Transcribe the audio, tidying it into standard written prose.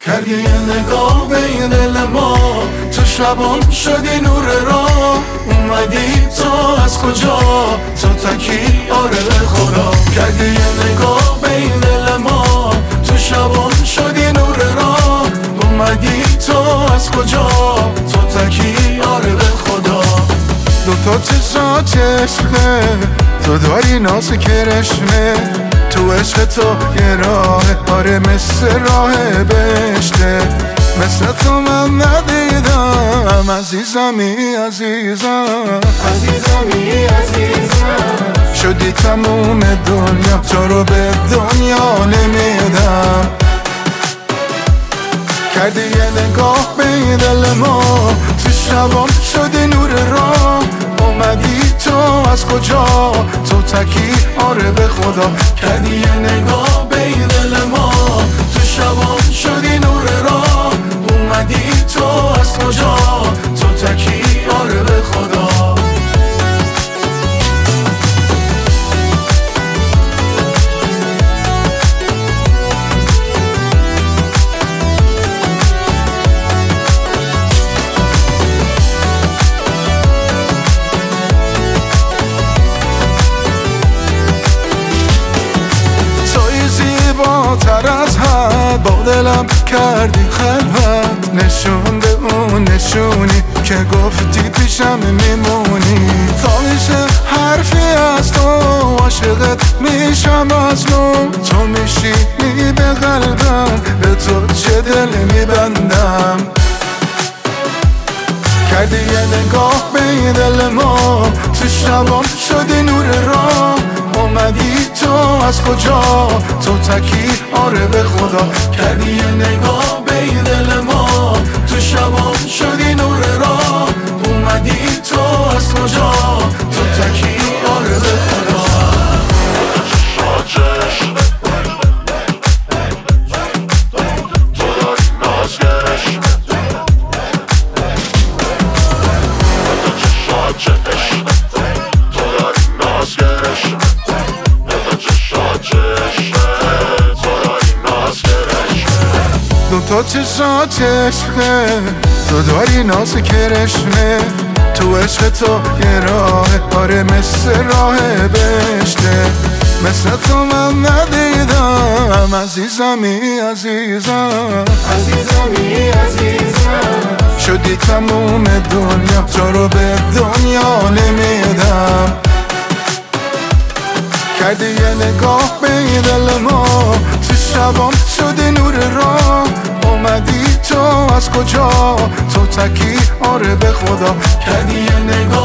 کردی یه نگاه به این دل ما، تو شبان شدی نور راه. اومدی تو از کجا، تو تکی آره به خدا. کردی یه نگاه به این دل ما، تو شبان شدی نور راه. اومدی تو از کجا، تو تکی آره به خدا. دوتا چشات عشقه، تو داری ناز کرشمه. تو عشق تو یه راه، آره مثل راه بهشته. مثل تو من ندیدم عزیزمی عزیزم، عزیزمی عزیزم. شدی تموم دنیا، تو رو به دنیا نمیدم. کردی یه نگاه به این دل ما، تو شبام شدی نور راه. اومدی تو از کجا، تو تکی آره به خدا. کردی یه نگاه به این دل ما، تو شبام شدی نور راه. اومدی تو از کجا، تو تکی آره به خدا. تر از حد با دلم کردی خلوت. نشون به اون نشونی که گفتی پیشم میمونی. تا میشه حرفی از تو، عاشقت میشم از نو. تو میشینی به قلبم، به تو چه دل میبندم. کردی یه نگاه به این دل ما، تو شبام شدی نور راه. اومدی تو از کجا، تو تکی آره به خدا. کردی یه نگاه به این دل ما، تو شبام شدی نور راه. اومدی تو از کجا، تو تکی آره به خدا. دوتا چشات عشقه، تو داری ناز کرشمه. تو عشق تو یه راه، آره مثل راه بهشته. مثل تو من ندیدم عزیزمی عزیزم، عزیزمی عزیزم. شدی تموم دنیا، تو رو به دنیا نمیدم. کردی یه نگاه به این دل ما، تو شبام شدی نور راه. اومدی تو از کجا، تو تکی آره به خدا. کردی یه نگاه